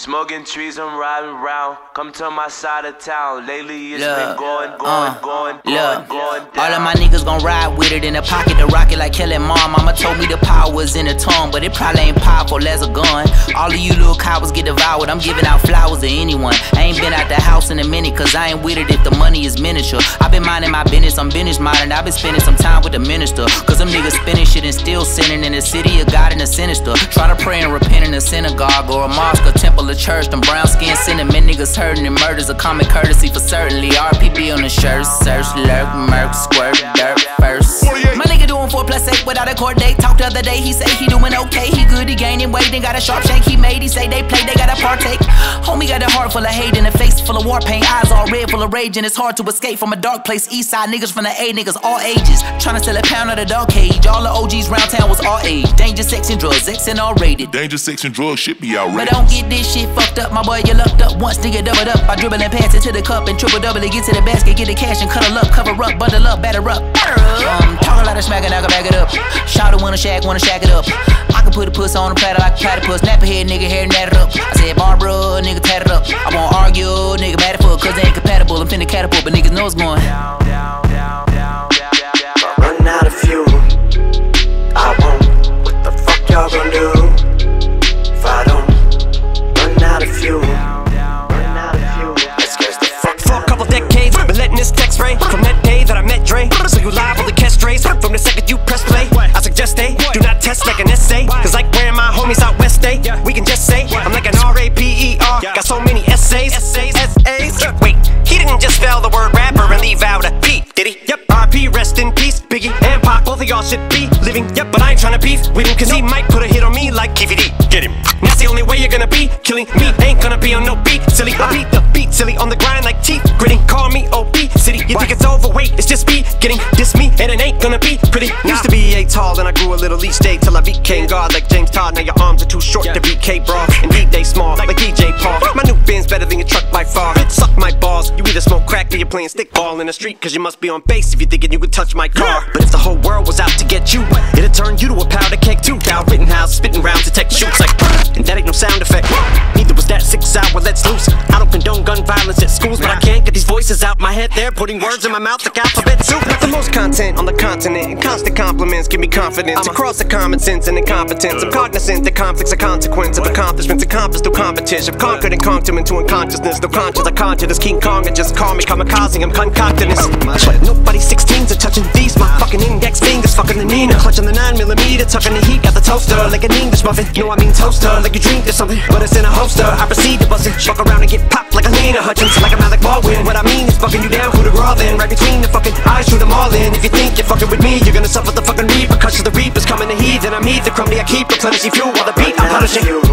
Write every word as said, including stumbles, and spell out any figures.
Smoking trees, I'm riding around. Come to my side of town. Lately it's look, been going, going, uh, going, going, look, going down. all of my niggas gon' ride with it in the pocket to rock it like Kelly Mom. Mama told me the power was in the tongue, but it probably ain't powerful as a gun. All of you little cowards get devoured. I'm giving out flowers to anyone. I ain't been out the house in a minute, cause I ain't with it if the money is miniature. I been minding my business, I'm business minded. I been spending some time with the minister, cause them niggas spinning shit and still sinning in the city of God and the sinister. Try to pray and repent in a synagogue or a mosque or temple or church. Them brown skin cinnamon niggas hurting and murders a common courtesy for certainly. R P B on the shirt, search, lurk, murk, squirt, dirt first. My nigga doing four plus eight without a court date. Talked the other day, he say he doing okay. He good, he gaining weight, then got a sharp shake. He made, he say they play, they gotta partake. Homie got a heart full of hate and a face full of war paint. Eyes all red, full of rage, and it's hard to escape from a dark place. East side niggas from the A, niggas all ages. Tryna sell a pound of the dog cage. All the O Gs round town was all age. Danger, sex, and drugs, X and all rated. Danger, sex, and drugs shit be outrageous. But don't get this shit fucked up, my boy, you lucked up. Once nigga doubled up, I dribble and pass it to the cup and triple double it, get to the basket, get the cash and cuddle up, cover up, bundle up, batter up. Um, talk a lot of smack and I can back it up. Shout out wanna shack, wanna shack it up. I can put a puss on a platter like a platypus. Snap a head, nigga, hair natted up. I said Barbara, nigga, tat it up. I won't argue, nigga, mad at fuck, cause they ain't compatible. I'm finna catapult, but niggas know it's going down, down, down, down, down, down, down. Run out of fuel, I won't. What the fuck y'all gon' do if I don't run out of fuel? Run out of fuel. Let's get the fuck. For a couple decades, been letting this text ring from that day that I met Dre. So you liable to catch strays from the second you press play. I suggest they do not test like an essay, cause like wearing my homies out west day, we can just say I'm like an R A P E R. Got so many essays, essays, essays. Wait, he didn't just spell the word rapper and leave out a P, did he? Yep. R P, rest in peace, Biggie and Pac. Both of y'all should be living. Yep, but I ain't tryna beef with him, cause he might put a hit on me like K V D. Get him. That's the only way you're gonna be killing me. Ain't gonna be on no beat, silly. I beat the beat, silly, on the grind like teeth gritting. Call me O P City. You think it's overweight? It's just me getting this me, and it ain't gonna be pretty. Used to be a tall, then I grew a little each day till I became God like James Todd. Now your arms are too short to be K-Bra, and he they small like D J Paul. My new Benz better than your truck by far. Suck my balls. You either smoke crack or you're playing stickball in the street, cause you must be on base if you're thinking you could touch my car. But if the whole world was out to get you, it'd turn you to a powder keg too. Cal Rittenhouse spitting rounds to take shoots like, and that ain't no sound effect. Neither was that six hour let's loose. I don't condone gun violence at schools, but I can't get these voices out my head. They're putting words in my mouth like alphabet soup. Got the most content on the continent, and constant compliments give me confidence across the common sense and incompetence. I'm cognizant that conflict's a consequence of accomplishments accomplished through competition. I've conquered and conked him into unconsciousness. No conscious, I conjured this King Kong and just call me kamikaze. I'm concocting this. But nobody sixteens are touching these. My fucking index fingers fucking the Nina. Clutching the nine millimeter, tucking the heat. Got the toaster like an English muffin. No, I mean toaster, like you dreamed of something, but it's in a holster. I proceed to bust it, fuck around and get popped like a Lena Hutchins, like a Malik Baldwin. What I mean is fucking you down, who the raw then. Right between the fucking eyes, shoot them all in. If you think you're fucking with me, you're gonna suffer the fucking repercussions. The reapers coming to heat, then I'm heat. The crummy I keep replenishing fuel while the beat I'm punishing.